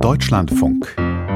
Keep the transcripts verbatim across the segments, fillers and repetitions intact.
Deutschlandfunk.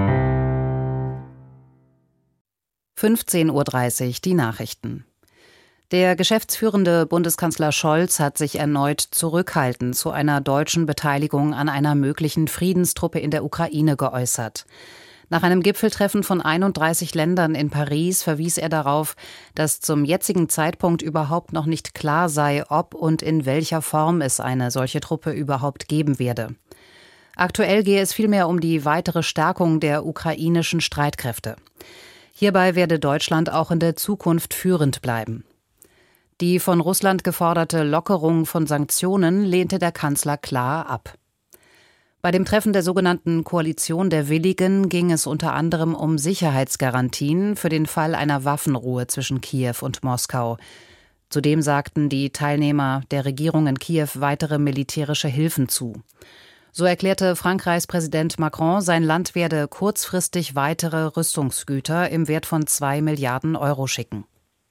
fünfzehn Uhr dreißig, die Nachrichten. Der geschäftsführende Bundeskanzler Scholz hat sich erneut zurückhaltend zu einer deutschen Beteiligung an einer möglichen Friedenstruppe in der Ukraine geäußert. Nach einem Gipfeltreffen von einunddreißig Ländern in Paris verwies er darauf, dass zum jetzigen Zeitpunkt überhaupt noch nicht klar sei, ob und in welcher Form es eine solche Truppe überhaupt geben werde. Aktuell gehe es vielmehr um die weitere Stärkung der ukrainischen Streitkräfte. Hierbei werde Deutschland auch in der Zukunft führend bleiben. Die von Russland geforderte Lockerung von Sanktionen lehnte der Kanzler klar ab. Bei dem Treffen der sogenannten Koalition der Willigen ging es unter anderem um Sicherheitsgarantien für den Fall einer Waffenruhe zwischen Kiew und Moskau. Zudem sagten die Teilnehmer der Regierung in Kiew weitere militärische Hilfen zu. So erklärte Frankreichs Präsident Macron, sein Land werde kurzfristig weitere Rüstungsgüter im Wert von zwei Milliarden Euro schicken.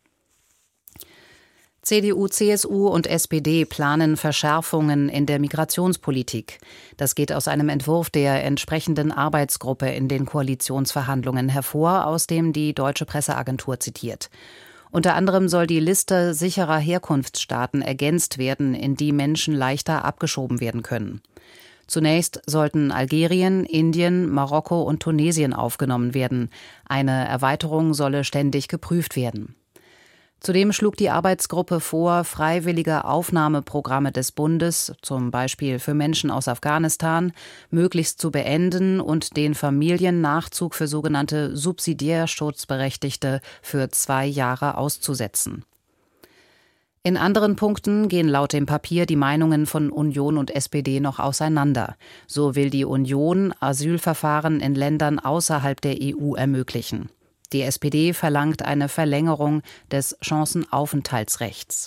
C D U, C S U und S P D planen Verschärfungen in der Migrationspolitik. Das geht aus einem Entwurf der entsprechenden Arbeitsgruppe in den Koalitionsverhandlungen hervor, aus dem die Deutsche Presseagentur zitiert. Unter anderem soll die Liste sicherer Herkunftsstaaten ergänzt werden, in die Menschen leichter abgeschoben werden können. Zunächst sollten Algerien, Indien, Marokko und Tunesien aufgenommen werden. Eine Erweiterung solle ständig geprüft werden. Zudem schlug die Arbeitsgruppe vor, freiwillige Aufnahmeprogramme des Bundes, zum Beispiel für Menschen aus Afghanistan, möglichst zu beenden und den Familien Nachzug für sogenannte Subsidiärschutzberechtigte für zwei Jahre auszusetzen. In anderen Punkten gehen laut dem Papier die Meinungen von Union und S P D noch auseinander. So will die Union Asylverfahren in Ländern außerhalb der E U ermöglichen. Die S P D verlangt eine Verlängerung des Chancenaufenthaltsrechts.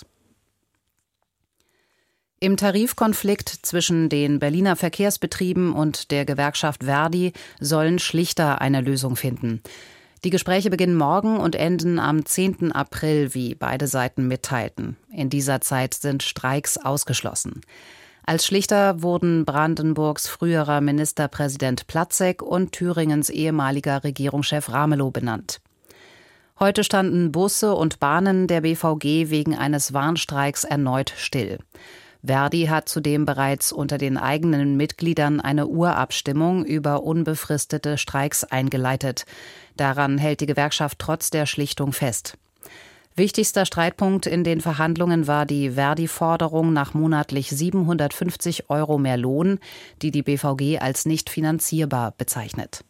Im Tarifkonflikt zwischen den Berliner Verkehrsbetrieben und der Gewerkschaft Verdi sollen Schlichter eine Lösung finden. Die Gespräche beginnen morgen und enden am zehnten April, wie beide Seiten mitteilten. In dieser Zeit sind Streiks ausgeschlossen. Als Schlichter wurden Brandenburgs früherer Ministerpräsident Platzek und Thüringens ehemaliger Regierungschef Ramelow benannt. Heute standen Busse und Bahnen der B V G wegen eines Warnstreiks erneut still. Verdi hat zudem bereits unter den eigenen Mitgliedern eine Urabstimmung über unbefristete Streiks eingeleitet. Daran hält die Gewerkschaft trotz der Schlichtung fest. Wichtigster Streitpunkt in den Verhandlungen war die Verdi-Forderung nach monatlich siebenhundertfünfzig Euro mehr Lohn, die die B V G als nicht finanzierbar bezeichnet.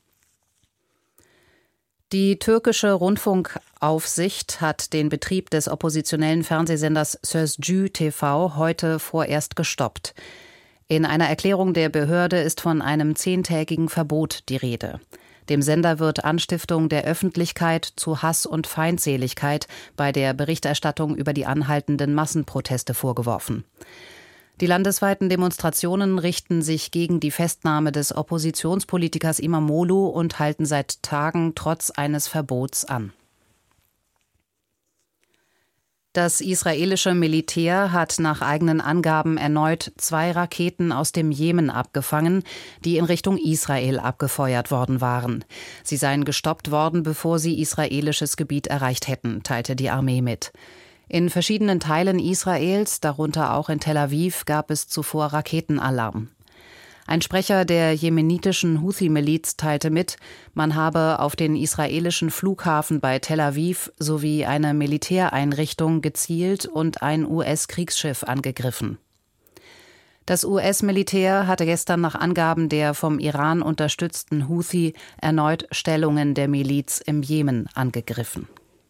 Die türkische Rundfunkaufsicht hat den Betrieb des oppositionellen Fernsehsenders Sözcü T V heute vorerst gestoppt. In einer Erklärung der Behörde ist von einem zehntägigen Verbot die Rede. Dem Sender wird Anstiftung der Öffentlichkeit zu Hass und Feindseligkeit bei der Berichterstattung über die anhaltenden Massenproteste vorgeworfen. Die landesweiten Demonstrationen richten sich gegen die Festnahme des Oppositionspolitikers Imamoglu und halten seit Tagen trotz eines Verbots an. Das israelische Militär hat nach eigenen Angaben erneut zwei Raketen aus dem Jemen abgefangen, die in Richtung Israel abgefeuert worden waren. Sie seien gestoppt worden, bevor sie israelisches Gebiet erreicht hätten, teilte die Armee mit. In verschiedenen Teilen Israels, darunter auch in Tel Aviv, gab es zuvor Raketenalarm. Ein Sprecher der jemenitischen Houthi-Miliz teilte mit, man habe auf den israelischen Flughafen bei Tel Aviv sowie eine Militäreinrichtung gezielt und ein U S-Kriegsschiff angegriffen. Das U S-Militär hatte gestern nach Angaben der vom Iran unterstützten Houthi erneut Stellungen der Miliz im Jemen angegriffen.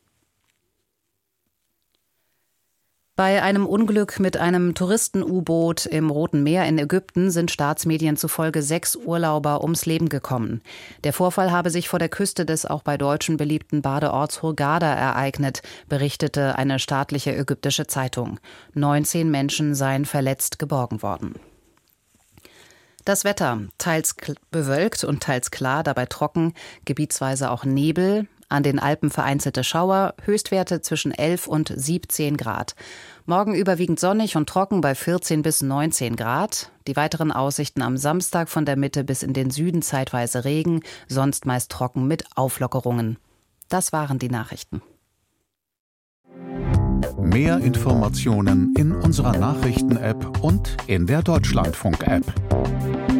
Bei einem Unglück mit einem Touristen-U-Boot im Roten Meer in Ägypten sind Staatsmedien zufolge sechs Urlauber ums Leben gekommen. Der Vorfall habe sich vor der Küste des auch bei Deutschen beliebten Badeorts Hurghada ereignet, berichtete eine staatliche ägyptische Zeitung. neunzehn Menschen seien verletzt geborgen worden. Das Wetter, teils bewölkt und teils klar, dabei trocken, gebietsweise auch Nebel. An den Alpen vereinzelte Schauer, Höchstwerte zwischen elf und siebzehn Grad. Morgen überwiegend sonnig und trocken bei vierzehn bis neunzehn Grad. Die weiteren Aussichten am Samstag von der Mitte bis in den Süden zeitweise Regen, sonst meist trocken mit Auflockerungen. Das waren die Nachrichten. Mehr Informationen in unserer Nachrichten-App und in der Deutschlandfunk-App.